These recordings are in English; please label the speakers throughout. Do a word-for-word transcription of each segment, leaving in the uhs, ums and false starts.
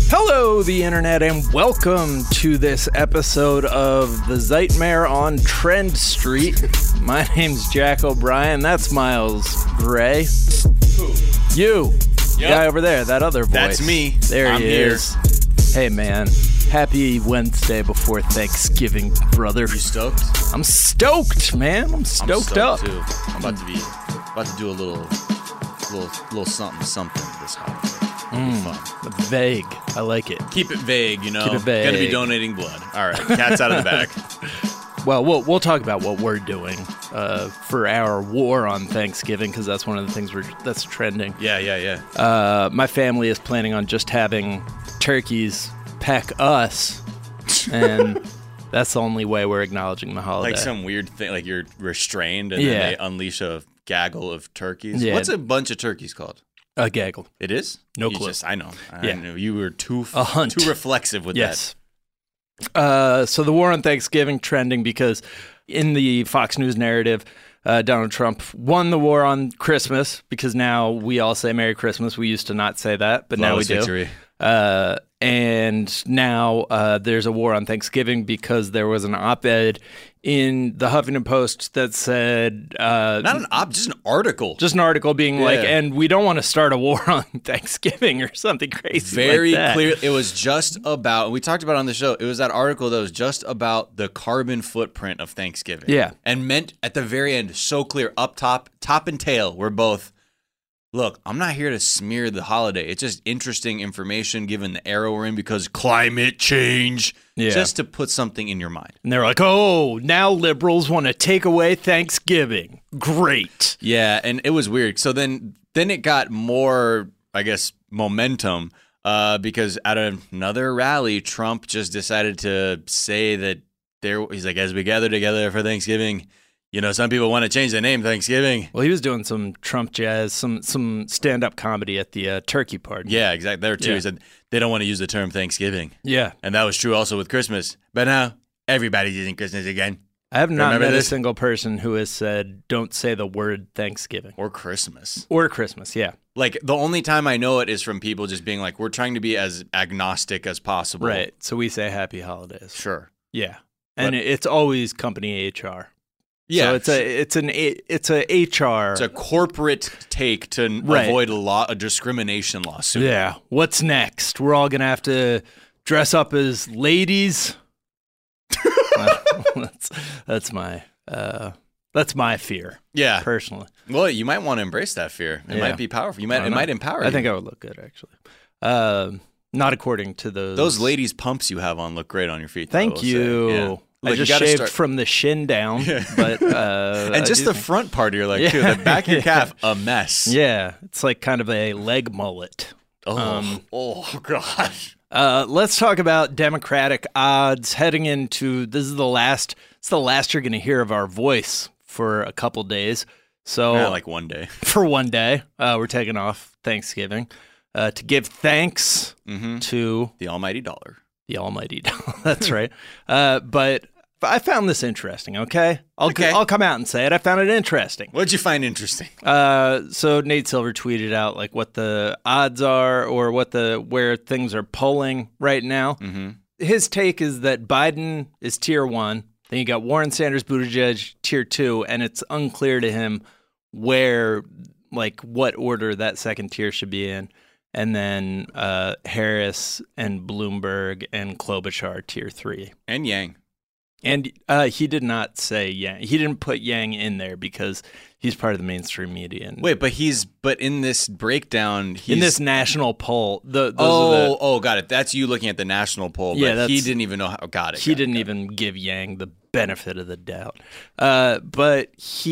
Speaker 1: Hello, the internet, and welcome to this episode of the Zeitmare on Trend Street. My name's Jack O'Brien. That's Miles Gray.
Speaker 2: Who?
Speaker 1: You.
Speaker 2: Yep.
Speaker 1: Guy over there, that other voice.
Speaker 2: That's me.
Speaker 1: There
Speaker 2: I'm
Speaker 1: he
Speaker 2: here.
Speaker 1: is. Hey, man. Happy Wednesday before Thanksgiving, brother.
Speaker 2: You stoked?
Speaker 1: I'm stoked, man. I'm stoked,
Speaker 2: I'm stoked
Speaker 1: up.
Speaker 2: too. I'm about to be about to do a little, little, little something, something this holiday. It'll be fun.
Speaker 1: Vague. I like it.
Speaker 2: Keep it vague, you know.
Speaker 1: Keep it vague.
Speaker 2: Gonna be donating blood. All right, cat's out of the bag.
Speaker 1: Well, we'll we'll talk about what we're doing uh, for our war on Thanksgiving, because that's one of the things we're that's trending.
Speaker 2: Yeah, yeah, yeah.
Speaker 1: Uh, my family is planning on just having turkeys peck us, and that's the only way we're acknowledging the holiday.
Speaker 2: Like some weird thing, like you're restrained, and
Speaker 1: Yeah.
Speaker 2: then they unleash a gaggle of turkeys.
Speaker 1: Yeah.
Speaker 2: What's a bunch of turkeys called?
Speaker 1: A gaggle.
Speaker 2: It is?
Speaker 1: No
Speaker 2: You
Speaker 1: clue.
Speaker 2: Just, I know. I
Speaker 1: Yeah.
Speaker 2: knew you were too
Speaker 1: A hunt.
Speaker 2: too reflexive with
Speaker 1: Yes. Uh, so the war on Thanksgiving trending because in the Fox News narrative, uh, Donald Trump won the war on Christmas because now we all say Merry Christmas. We used to not say that, but
Speaker 2: that.
Speaker 1: now we
Speaker 2: Flawless
Speaker 1: do.
Speaker 2: victory.
Speaker 1: Uh, and now uh, there's a war on Thanksgiving because there was an op-ed in the Huffington Post that said uh,
Speaker 2: Not an op, just an article.
Speaker 1: just an article being like,
Speaker 2: Yeah.
Speaker 1: and we don't want to start a war on Thanksgiving or something crazy
Speaker 2: Very
Speaker 1: like that.
Speaker 2: clear. It was just about, and we talked about it on the show, it was that article that was just about the carbon footprint of Thanksgiving.
Speaker 1: Yeah.
Speaker 2: And meant at the very end, so clear, up top, top and tail, we're both, look, I'm not here to smear the holiday. It's just interesting information given the era we're in because climate change.
Speaker 1: Yeah.
Speaker 2: Just to put something in your mind.
Speaker 1: And they're like, oh, now liberals want to take away Thanksgiving. Great.
Speaker 2: Yeah, and it was weird. So then then it got more, I guess, momentum uh, because at another rally, Trump just decided to say that there he's like, as we gather together for Thanksgiving, you know, some people want to change the name Thanksgiving.
Speaker 1: Well, he was doing some Trump jazz, some some stand-up comedy at the uh, turkey party.
Speaker 2: Yeah, exactly. There too.
Speaker 1: Yeah.
Speaker 2: He said they don't want to use the term Thanksgiving.
Speaker 1: Yeah.
Speaker 2: And that was true also with Christmas. But now everybody's using Christmas again.
Speaker 1: I have not
Speaker 2: Remember
Speaker 1: met
Speaker 2: this?
Speaker 1: a single person who has said, don't say the word Thanksgiving.
Speaker 2: Or Christmas.
Speaker 1: Or Christmas, yeah.
Speaker 2: Like the only time I know it is from people just being like, we're trying to be as agnostic as possible.
Speaker 1: Right. So we say happy holidays.
Speaker 2: Sure.
Speaker 1: Yeah. And
Speaker 2: But-
Speaker 1: it's always company H R.
Speaker 2: Yeah.
Speaker 1: So it's a it's an A- it's a H R.
Speaker 2: It's a corporate take to n-
Speaker 1: Right.
Speaker 2: avoid a law, a discrimination lawsuit.
Speaker 1: Yeah. What's next? We're all gonna have to dress up as ladies. that's that's my uh, that's my fear
Speaker 2: Yeah.
Speaker 1: personally.
Speaker 2: Well, you might want to embrace that fear. It
Speaker 1: Yeah.
Speaker 2: might be powerful. You
Speaker 1: I
Speaker 2: might.
Speaker 1: don't
Speaker 2: It
Speaker 1: know.
Speaker 2: might empower you.
Speaker 1: I think I would look good actually. Um, not according to those
Speaker 2: those ladies' pumps you have on look great on your feet. though, I
Speaker 1: Thank
Speaker 2: will say.
Speaker 1: you.
Speaker 2: Yeah.
Speaker 1: I
Speaker 2: Look, you
Speaker 1: just
Speaker 2: gotta
Speaker 1: shaved
Speaker 2: start-
Speaker 1: from the shin down, but uh,
Speaker 2: and
Speaker 1: I
Speaker 2: just
Speaker 1: do
Speaker 2: the
Speaker 1: think-
Speaker 2: front part of your leg
Speaker 1: Yeah.
Speaker 2: too. The back of your calf, a mess.
Speaker 1: Yeah, it's like kind of a leg mullet.
Speaker 2: Oh,
Speaker 1: Um,
Speaker 2: oh gosh.
Speaker 1: Uh, let's talk about Democratic odds heading into this is the last. It's the last you're going to hear of our voice for a couple days. So
Speaker 2: Yeah, like one day.
Speaker 1: for one day, uh, we're taking off Thanksgiving uh, to give thanks
Speaker 2: Mm-hmm.
Speaker 1: to
Speaker 2: The almighty dollar.
Speaker 1: the Almighty. That's right. Uh, but I found this interesting. Okay, I'll
Speaker 2: Okay.
Speaker 1: I'll come out and say it. I found it interesting.
Speaker 2: What'd you find interesting?
Speaker 1: Uh, so Nate Silver tweeted out like what the odds are or what the where things are polling right now.
Speaker 2: Mm-hmm.
Speaker 1: His take is that Biden is tier one. Then you got Warren Sanders, Buttigieg, tier two, and it's unclear to him where, like, what order that second tier should be in. And then uh, Harris and Bloomberg and Klobuchar, tier three.
Speaker 2: And Yang.
Speaker 1: And uh, he did not say Yang. He didn't put Yang in there because he's part of the mainstream media. And
Speaker 2: Wait, but he's but in this breakdown, he's
Speaker 1: in this national poll, the, those
Speaker 2: Oh,
Speaker 1: are the,
Speaker 2: oh, got it. That's you looking at the national poll. But
Speaker 1: Yeah,
Speaker 2: he
Speaker 1: that's-
Speaker 2: didn't even know how. Got it.
Speaker 1: he
Speaker 2: got it,
Speaker 1: didn't
Speaker 2: got it.
Speaker 1: even give Yang the benefit of the doubt. Uh, but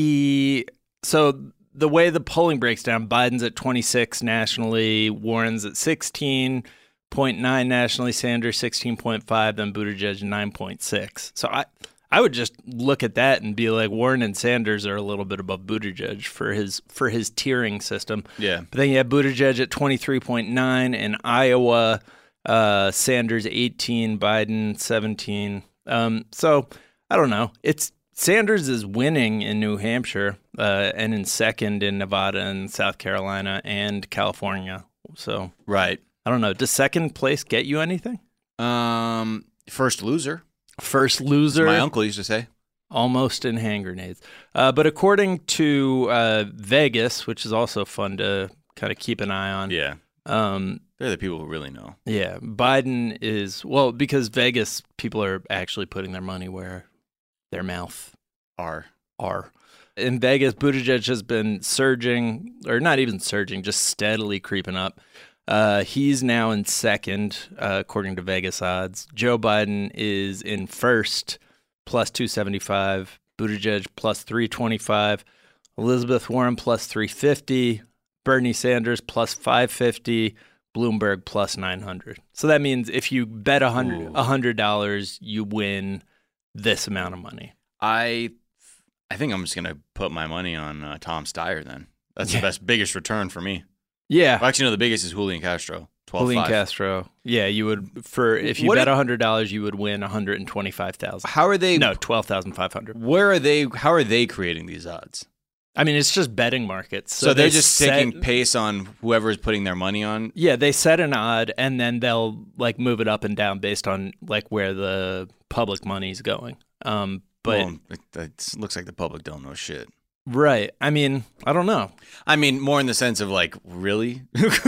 Speaker 1: he, so the way the polling breaks down, Biden's at twenty-six nationally, Warren's at sixteen point nine nationally, Sanders sixteen point five, then Buttigieg nine point six. So I, I would just look at that and be like, Warren and Sanders are a little bit above Buttigieg for his for his tiering system.
Speaker 2: Yeah.
Speaker 1: But then you have Buttigieg at twenty-three point nine in Iowa, uh, Sanders eighteen, Biden seventeen. Um, so I don't know. It's Sanders is winning in New Hampshire uh, and in second in Nevada and South Carolina and California. So
Speaker 2: Right.
Speaker 1: I don't know. Does second place get you anything?
Speaker 2: Um, first loser.
Speaker 1: First loser.
Speaker 2: My uncle used to say.
Speaker 1: Almost in hand grenades. Uh, but according to uh, Vegas, which is also fun to kind of keep an eye on.
Speaker 2: Yeah.
Speaker 1: Um,
Speaker 2: They're the people who really know.
Speaker 1: Yeah. Biden is, well, because Vegas, people are actually putting their money where their mouth
Speaker 2: Are.
Speaker 1: are. In Vegas, Buttigieg has been surging, or not even surging, just steadily creeping up. Uh, he's now in second, uh, according to Vegas odds. Joe Biden is in first, plus two seventy-five. Buttigieg, plus three twenty-five. Elizabeth Warren, plus three fifty. Bernie Sanders, plus five fifty. Bloomberg, plus nine hundred. So that means if you bet one hundred dollars, one hundred dollars you win this amount of money.
Speaker 2: I I think I'm just going to put my money on uh, Tom Steyer then. That's
Speaker 1: Yeah.
Speaker 2: the best, biggest return for me.
Speaker 1: Yeah.
Speaker 2: Well, actually, no, the biggest is Julian Castro. twelve
Speaker 1: Julian
Speaker 2: five.
Speaker 1: Castro. Yeah, you would, for if you
Speaker 2: What
Speaker 1: bet
Speaker 2: if-
Speaker 1: one hundred dollars, you would win one hundred twenty-five thousand dollars.
Speaker 2: How are they?
Speaker 1: No, twelve thousand five hundred dollars.
Speaker 2: Where are they? How are they creating these odds?
Speaker 1: I mean, it's just betting markets.
Speaker 2: So, they're
Speaker 1: they
Speaker 2: just
Speaker 1: set-
Speaker 2: taking pace on whoever is putting their money on.
Speaker 1: Yeah, they set an odd, and then they'll like move it up and down based on like where the public money's going. Um, but
Speaker 2: well, it, it looks like the public don't know shit.
Speaker 1: right, I mean, I don't know.
Speaker 2: I mean, more in the sense of like, really?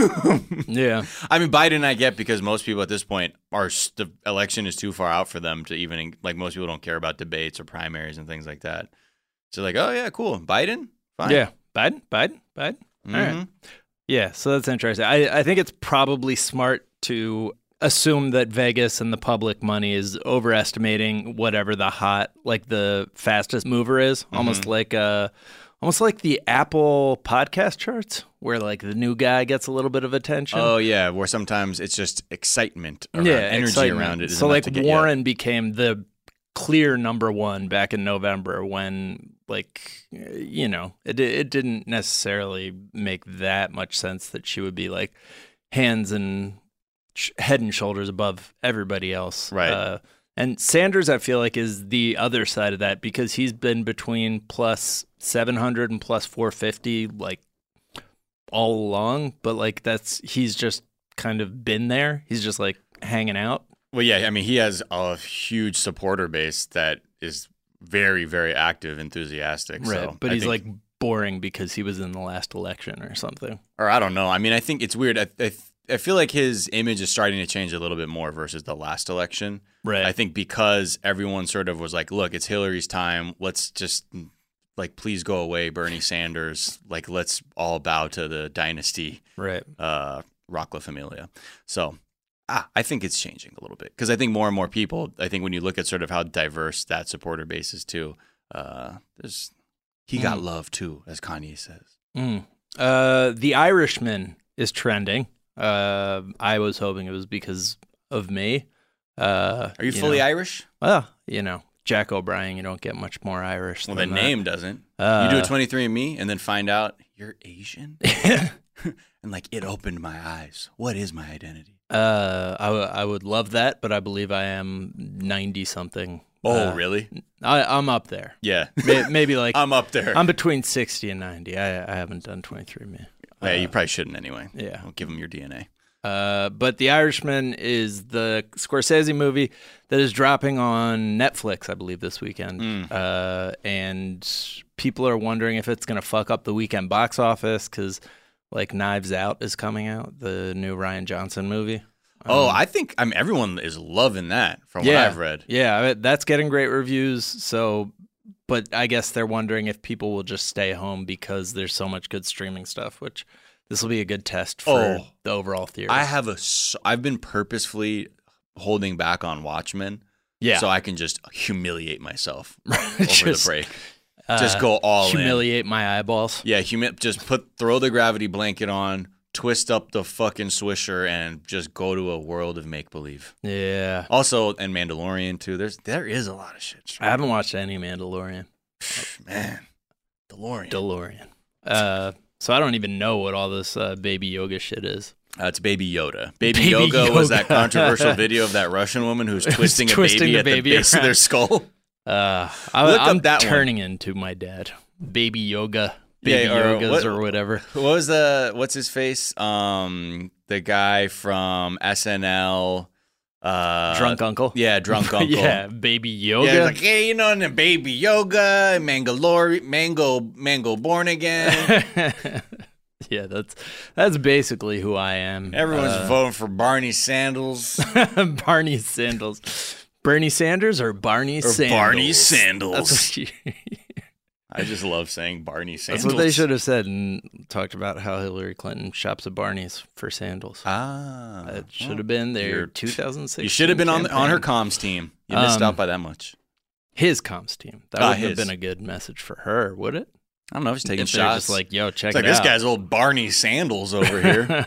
Speaker 1: Yeah,
Speaker 2: I mean, Biden I get because most people at this point are the election is too far out for them to even like most people don't care about debates or primaries and things like that. So like, oh yeah, cool, Biden, fine.
Speaker 1: yeah, Biden, Biden, Biden.
Speaker 2: Mhm.
Speaker 1: All right. Yeah, so that's interesting. I, I think it's probably smart to assume that Vegas and the public money is overestimating whatever the hot, like the fastest mover is.
Speaker 2: Mm-hmm.
Speaker 1: Almost like uh, almost like the Apple podcast charts, where like the new guy gets a little bit of attention.
Speaker 2: Oh yeah, where sometimes it's just excitement, around,
Speaker 1: yeah,
Speaker 2: energy
Speaker 1: excitement.
Speaker 2: around it. is
Speaker 1: So
Speaker 2: enough
Speaker 1: like
Speaker 2: to get you.
Speaker 1: Warren became the clear number one back in November when like you know it it didn't necessarily make that much sense that she would be like hands and sh- head and shoulders above everybody else.
Speaker 2: Right.
Speaker 1: Uh, and Sanders, I feel like, is the other side of that because he's been between plus seven hundred and plus four fifty like all along. But like that's he's just kind of been there. He's just like hanging out.
Speaker 2: Well, yeah, I mean, he has a huge supporter base that is very, very active, enthusiastic.
Speaker 1: Right.
Speaker 2: So
Speaker 1: But
Speaker 2: I
Speaker 1: he's
Speaker 2: think-
Speaker 1: like boring because he was in the last election or something.
Speaker 2: or I don't know. I mean, I think it's weird. I, I, I feel like his image is starting to change a little bit more versus the last election.
Speaker 1: Right.
Speaker 2: I think because everyone sort of was like, look, it's Hillary's time. Let's just, like, please go away, Bernie Sanders. Like, let's all bow to the dynasty,
Speaker 1: Right.
Speaker 2: uh, Rockla Familia. So ah, I think it's changing a little bit because I think more and more people, I think when you look at sort of how diverse that supporter base is too, uh, there's he got
Speaker 1: Mm.
Speaker 2: love too, as Kanye says.
Speaker 1: Mm. Uh, The Irishman is trending. Uh, I was hoping it was because of me. Uh,
Speaker 2: Are you, fully
Speaker 1: know,
Speaker 2: Irish?
Speaker 1: Well, you know, Jack O'Brien, you don't get much more Irish
Speaker 2: Well, the
Speaker 1: than that.
Speaker 2: name doesn't.
Speaker 1: Uh,
Speaker 2: You do a twenty-three and me and then find out you're Asian? And like, it opened my eyes. What is my identity?
Speaker 1: uh, I, w- I would love that, but I believe I am ninety-something.
Speaker 2: Oh,
Speaker 1: Uh,
Speaker 2: really?
Speaker 1: I, I'm up there.
Speaker 2: Yeah.
Speaker 1: May- Maybe like
Speaker 2: I'm up there.
Speaker 1: I'm between sixty and ninety. I, I haven't done twenty-three and me.
Speaker 2: yeah, you
Speaker 1: Uh,
Speaker 2: probably shouldn't anyway.
Speaker 1: yeah.
Speaker 2: Don't give them your D N A.
Speaker 1: Uh, but The Irishman is the Scorsese movie that is dropping on Netflix, I believe, this weekend.
Speaker 2: Mm.
Speaker 1: Uh, and people are wondering if it's going to fuck up the weekend box office because, like, Knives Out is coming out, the new Rian Johnson movie.
Speaker 2: Oh,
Speaker 1: Um,
Speaker 2: I think I mean everyone is loving that from
Speaker 1: yeah,
Speaker 2: what I've read.
Speaker 1: Yeah, I mean, that's getting great reviews. So, but I guess they're wondering if people will just stay home because there's so much good streaming stuff, which this will be a good test for
Speaker 2: Oh.
Speaker 1: the overall theater.
Speaker 2: I have a s- I've been purposefully holding back on Watchmen
Speaker 1: yeah,
Speaker 2: so I can just humiliate myself over
Speaker 1: Just,
Speaker 2: the break.
Speaker 1: uh,
Speaker 2: Just go all in.
Speaker 1: humiliate my eyeballs.
Speaker 2: Yeah, humi- just put throw the gravity blanket on, twist up the fucking swisher, and just go to a world of make believe.
Speaker 1: Yeah,
Speaker 2: Also, and Mandalorian too. There's there is a lot of shit.
Speaker 1: I haven't watched any Mandalorian.
Speaker 2: Man, DeLorean.
Speaker 1: DeLorean. Uh, so I don't even know what all this uh, baby yoga shit is.
Speaker 2: Uh, it's Baby Yoda. Baby,
Speaker 1: Baby
Speaker 2: Yoga, was that
Speaker 1: Yoga.
Speaker 2: controversial video of that Russian woman who's twisting,
Speaker 1: twisting
Speaker 2: a baby
Speaker 1: the
Speaker 2: at
Speaker 1: baby
Speaker 2: the base
Speaker 1: around.
Speaker 2: of their skull.
Speaker 1: Uh, I,
Speaker 2: Look up
Speaker 1: I'm
Speaker 2: that one.
Speaker 1: turning into my dad. Baby yoga, baby
Speaker 2: Yeah, or
Speaker 1: yogas
Speaker 2: what-
Speaker 1: or whatever.
Speaker 2: What was the what's his face? Um, the guy from S N L. Uh,
Speaker 1: Drunk Uncle?
Speaker 2: Yeah, Drunk Uncle.
Speaker 1: Yeah, Baby Yoga.
Speaker 2: Yeah, it's like, hey, you know, and then Baby Yoga, Mangalore, Mango, Mango Born Again.
Speaker 1: Yeah, that's that's basically who I am.
Speaker 2: Everyone's
Speaker 1: Uh,
Speaker 2: voting for Barney Sandals.
Speaker 1: Barney Sandals. Bernie Sanders or Barney
Speaker 2: Or
Speaker 1: Sandals?
Speaker 2: Barney Sandals.
Speaker 1: That's what, you,
Speaker 2: I just love saying Barney Sandals.
Speaker 1: that's what they should have said and talked about how Hillary Clinton shops at Barney's for sandals.
Speaker 2: Ah.
Speaker 1: That should have been their
Speaker 2: You're-
Speaker 1: two thousand six.
Speaker 2: You should have been on the, on her comms team. You missed
Speaker 1: Um,
Speaker 2: out by that much.
Speaker 1: His comms team. That
Speaker 2: Ah,
Speaker 1: would have
Speaker 2: his.
Speaker 1: been a good message for her, would it?
Speaker 2: I don't know if he's taking
Speaker 1: If they're
Speaker 2: shots.
Speaker 1: just like, yo, check
Speaker 2: it's like
Speaker 1: it
Speaker 2: this
Speaker 1: out.
Speaker 2: guy's old Barney Sandals over here.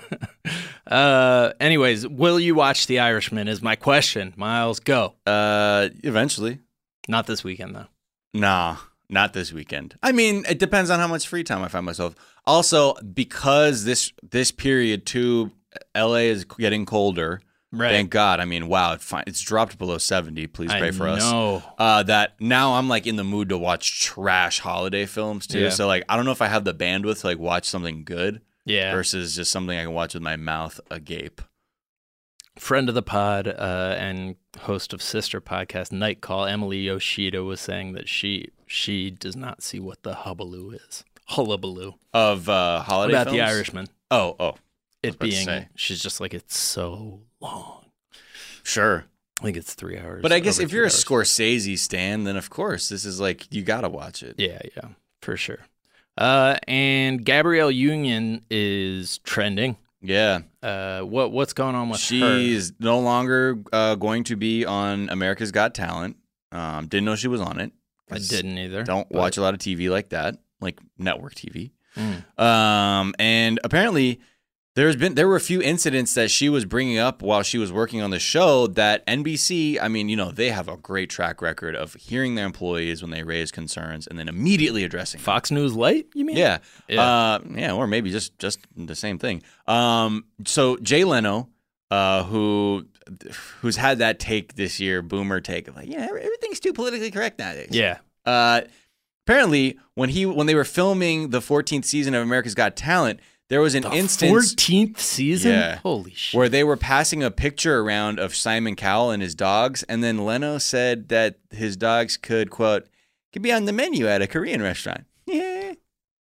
Speaker 1: uh, anyways, will you watch The Irishman is my question. Miles, go.
Speaker 2: uh, eventually.
Speaker 1: Not this weekend, though.
Speaker 2: Nah, not this weekend. I mean, it depends on how much free time I find myself. Also, because this this period too, L A is getting colder.
Speaker 1: Right.
Speaker 2: Thank God. I mean, wow, it fi- it's dropped below seventy. Please pray
Speaker 1: I
Speaker 2: for us.
Speaker 1: know.
Speaker 2: Uh, that now I'm like in the mood to watch trash holiday films too.
Speaker 1: Yeah.
Speaker 2: So like, I don't know if I have the bandwidth to like watch something good
Speaker 1: Yeah.
Speaker 2: versus just something I can watch with my mouth agape.
Speaker 1: Friend of the pod uh, and host of Sister Podcast, Night Call, Emily Yoshida, was saying that she she does not see what the hullabaloo is. Hullabaloo.
Speaker 2: Of uh, holiday
Speaker 1: About
Speaker 2: films?
Speaker 1: The Irishman.
Speaker 2: Oh, oh,
Speaker 1: It
Speaker 2: about to
Speaker 1: being,
Speaker 2: say.
Speaker 1: she's just like, it's so long.
Speaker 2: sure.
Speaker 1: I think it's three hours.
Speaker 2: But I guess
Speaker 1: over
Speaker 2: if you're a
Speaker 1: three hours.
Speaker 2: Scorsese stan, then of course this is like you gotta watch it.
Speaker 1: Yeah, yeah, for sure. Uh, and Gabrielle Union is trending.
Speaker 2: Yeah,
Speaker 1: Uh, what what's going on with her?
Speaker 2: she's no longer uh, going to be on America's Got Talent. Um, didn't know she was on it.
Speaker 1: I didn't either.
Speaker 2: Don't
Speaker 1: but-
Speaker 2: watch a lot of T V like that, like network T V.
Speaker 1: Mm.
Speaker 2: Um, and apparently, there's been there were a few incidents that she was bringing up while she was working on the show that N B C. I mean, you know, they have a great track record of hearing their employees when they raise concerns and then immediately addressing them.
Speaker 1: Fox News Light, you mean?
Speaker 2: Yeah.
Speaker 1: Yeah.
Speaker 2: Uh, yeah, or maybe just just the same thing. Um, so Jay Leno, uh, who who's had that take this year, boomer take of like, yeah, everything's too politically correct nowadays.
Speaker 1: Yeah.
Speaker 2: Uh, apparently, when he when they were filming the fourteenth season of America's Got Talent, there was an
Speaker 1: The
Speaker 2: instance
Speaker 1: fourteenth season?
Speaker 2: Yeah.
Speaker 1: Holy shit.
Speaker 2: where they were passing a picture around of Simon Cowell and his dogs, and then Leno said that his dogs could, quote, could be on the menu at a Korean restaurant. Yeah.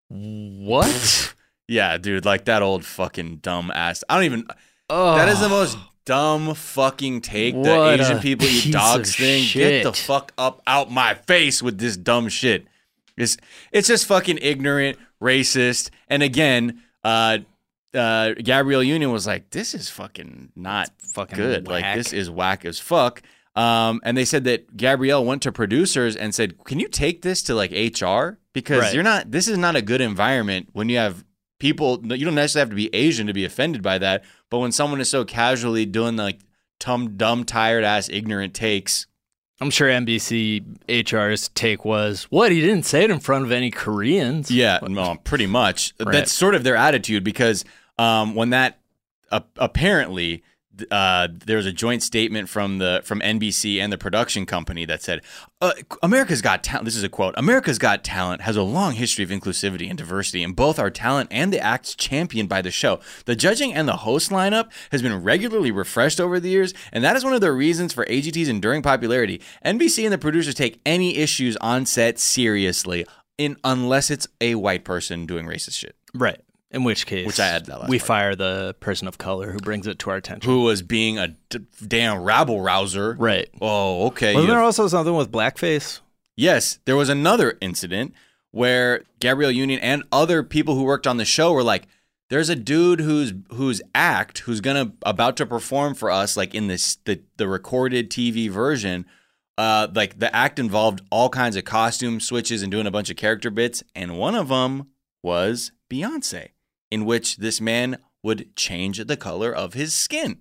Speaker 1: What?
Speaker 2: Yeah, dude, like that old fucking dumb ass. I don't even.
Speaker 1: Oh,
Speaker 2: That is the most dumb fucking take. The
Speaker 1: What
Speaker 2: Asian
Speaker 1: a
Speaker 2: people
Speaker 1: piece
Speaker 2: eat dogs
Speaker 1: of
Speaker 2: thing. Get the
Speaker 1: shit.
Speaker 2: fuck up out my face with this dumb shit. It's it's just fucking ignorant, racist, and again, uh, uh, Gabrielle Union was like, "This is fucking not
Speaker 1: fucking
Speaker 2: good.
Speaker 1: whack.
Speaker 2: Like this is whack as fuck." Um, and they said that Gabrielle went to producers and said, "Can you take this to like H R because
Speaker 1: Right.
Speaker 2: you're not. This is not a good environment when you have." People, you don't necessarily have to be Asian to be offended by that, but when someone is so casually doing like dumb, dumb, tired ass, ignorant takes,
Speaker 1: I'm sure N B C H R's take was, what? He didn't say it in front of any Koreans.
Speaker 2: yeah, no, pretty much.
Speaker 1: Right.
Speaker 2: That's sort of their attitude because um, when that uh, apparently uh, there was a joint statement from the from N B C and the production company that said, uh, "America's Got Talent." This is a quote: "America's Got Talent has a long history of inclusivity and diversity in both our talent and the acts championed by the show. The judging and the host lineup has been regularly refreshed over the years, and that is one of the reasons for A G T's enduring popularity. N B C and the producers take any issues on set seriously, in unless it's a white person doing racist shit."
Speaker 1: Right. In which case,
Speaker 2: Which I added that last
Speaker 1: we
Speaker 2: part.
Speaker 1: fire the person of color who brings it to our attention.
Speaker 2: Who was being a d- damn rabble rouser.
Speaker 1: Right.
Speaker 2: Oh, okay.
Speaker 1: Wasn't
Speaker 2: you-
Speaker 1: there also something with blackface?
Speaker 2: yes, there was another incident where Gabrielle Union and other people who worked on the show were like, there's a dude who's who's act who's gonna about to perform for us, like in this the, the recorded T V version. Uh, like the act involved all kinds of costume switches and doing a bunch of character bits, and one of them was Beyonce, in which this man would change the color of his skin.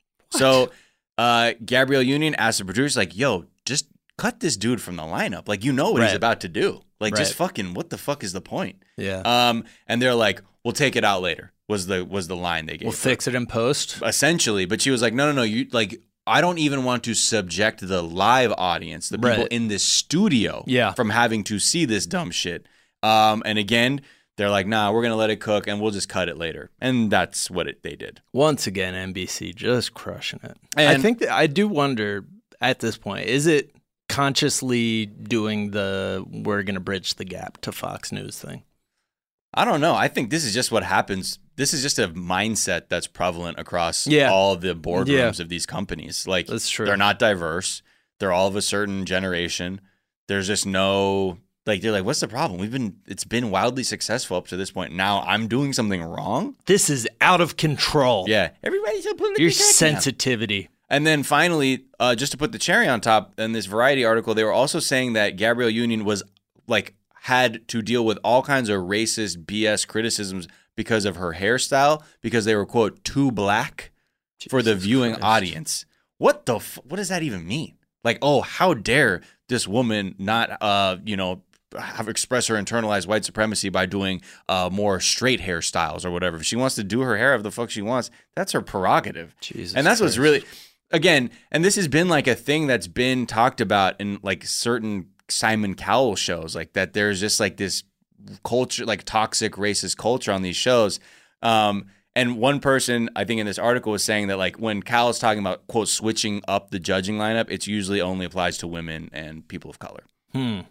Speaker 2: So uh, Gabrielle Union asked the producers, like, yo, just cut this dude from the lineup. Like, you know what he's
Speaker 1: Right.
Speaker 2: about to do. Like, just
Speaker 1: Right.
Speaker 2: fucking, what the fuck is the point?
Speaker 1: Yeah.
Speaker 2: Um, and they're like, we'll take it out later, was the was the line they gave.
Speaker 1: we'll
Speaker 2: her.
Speaker 1: fix it in post.
Speaker 2: Essentially. But she was like, no, no, no, you, like, I don't even want to subject the live audience, the people
Speaker 1: Right.
Speaker 2: in this studio,
Speaker 1: Yeah.
Speaker 2: from having to see this dumb shit. Um, and again, they're like, nah, we're going to let it cook and we'll just cut it later. And that's what it, they did.
Speaker 1: Once again, N B C just crushing it.
Speaker 2: And
Speaker 1: I think that I do wonder at this point, is it consciously doing the we're going to bridge the gap to Fox News thing?
Speaker 2: I don't know. I think this is just what happens. This is just a mindset that's prevalent across
Speaker 1: yeah.
Speaker 2: all the boardrooms
Speaker 1: yeah.
Speaker 2: of these companies. Like,
Speaker 1: that's true.
Speaker 2: They're not diverse. They're all of a certain generation. There's just no, like, they're like, what's the problem? We've been, it's been wildly successful up to this point. Now I'm doing something wrong.
Speaker 1: This is out of control.
Speaker 2: Yeah. Everybody's so politically
Speaker 1: Your
Speaker 2: correct
Speaker 1: sensitivity.
Speaker 2: now. And then finally, uh, just to put the cherry on top, in this Variety article, they were also saying that Gabrielle Union was like, had to deal with all kinds of racist B S criticisms because of her hairstyle, because they were, quote, too black Jesus for the viewing Christ. audience. What the, f- what does that even mean? Like, oh, how dare this woman not, uh, you know, have expressed her internalized white supremacy by doing uh, more straight hairstyles or whatever. If she wants to do her hair, if the fuck she wants, that's her prerogative.
Speaker 1: Jesus
Speaker 2: and that's
Speaker 1: Christ.
Speaker 2: what's really, again, and this has been like a thing that's been talked about in like certain Simon Cowell shows, like that there's just like this culture, like toxic racist culture on these shows. Um, and one person, I think in this article, was saying that like when Cowell's talking about, quote, switching up the judging lineup, it's usually only applies to women and people of color.
Speaker 1: Hmm.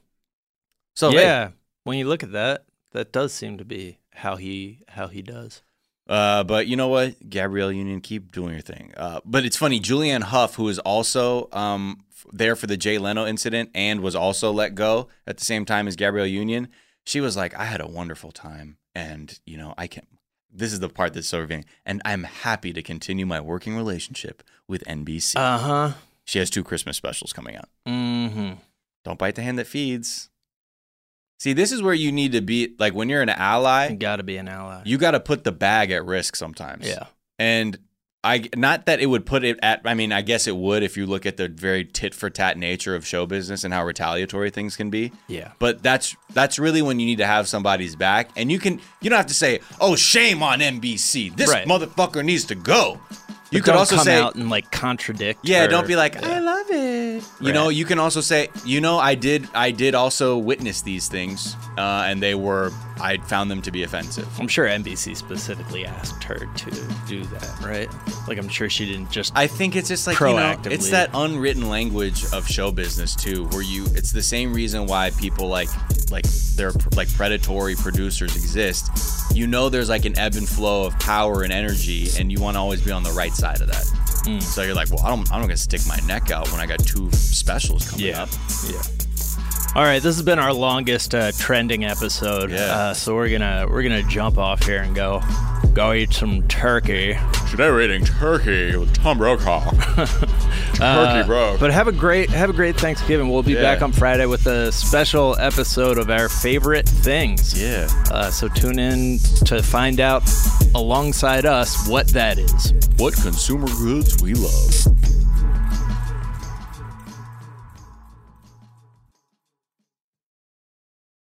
Speaker 2: So
Speaker 1: yeah,
Speaker 2: hey,
Speaker 1: when you look at that, that does seem to be how he how he does.
Speaker 2: Uh, but you know what? Gabrielle Union, keep doing your thing. Uh, but it's funny, Julianne Hough, who is also um, f- there for the Jay Leno incident and was also let go at the same time as Gabrielle Union, she was like, I had a wonderful time. And, you know, I can. This is the part that's so revealing. And I'm happy to continue my working relationship with N B C.
Speaker 1: Uh-huh.
Speaker 2: She has two Christmas specials coming out.
Speaker 1: Mm-hmm.
Speaker 2: Don't bite the hand that feeds. See, this is where you need to be, like when you're an ally.
Speaker 1: You got to be an ally.
Speaker 2: You got to put the bag at risk sometimes.
Speaker 1: Yeah.
Speaker 2: And I, not that it would put it at, I mean, I guess it would if you look at the very tit for tat nature of show business and how retaliatory things can be.
Speaker 1: Yeah.
Speaker 2: But that's that's really when you need to have somebody's back. And you can, you don't have to say, oh, shame on N B C. This
Speaker 1: right.
Speaker 2: motherfucker needs to go. You
Speaker 1: but
Speaker 2: could
Speaker 1: don't
Speaker 2: also
Speaker 1: come
Speaker 2: say,
Speaker 1: out and like contradict.
Speaker 2: yeah,
Speaker 1: her.
Speaker 2: don't be like,
Speaker 1: yeah.
Speaker 2: I love it. You
Speaker 1: right.
Speaker 2: know, you can also say, you know, I did, I did also witness these things, uh, and they were, I found them to be offensive.
Speaker 1: I'm sure N B C specifically asked her to do that, right? Like, I'm sure she didn't just.
Speaker 2: I think it's just like,
Speaker 1: proactively.
Speaker 2: You know, it's that unwritten language of show business too, where you, it's the same reason why people like, like they're like predatory producers exist. You know, there's like an ebb and flow of power and energy, and you want to always be on the right side of that. Mm. So you're like, well, I don't, I'm not gonna stick my neck out when I got two specials coming
Speaker 1: yeah.
Speaker 2: up.
Speaker 1: Yeah. All right, this has been our longest uh, trending episode.
Speaker 2: Yeah.
Speaker 1: Uh, so we're gonna we're gonna jump off here and go go eat some turkey.
Speaker 2: Today we're eating turkey with Tom Brokaw. Turkey,
Speaker 1: uh,
Speaker 2: bro.
Speaker 1: But have a great have a great Thanksgiving. We'll be
Speaker 2: yeah.
Speaker 1: back on Friday with a special episode of our favorite things.
Speaker 2: Yeah.
Speaker 1: Uh, so tune in to find out alongside us what that is.
Speaker 2: What consumer goods we love.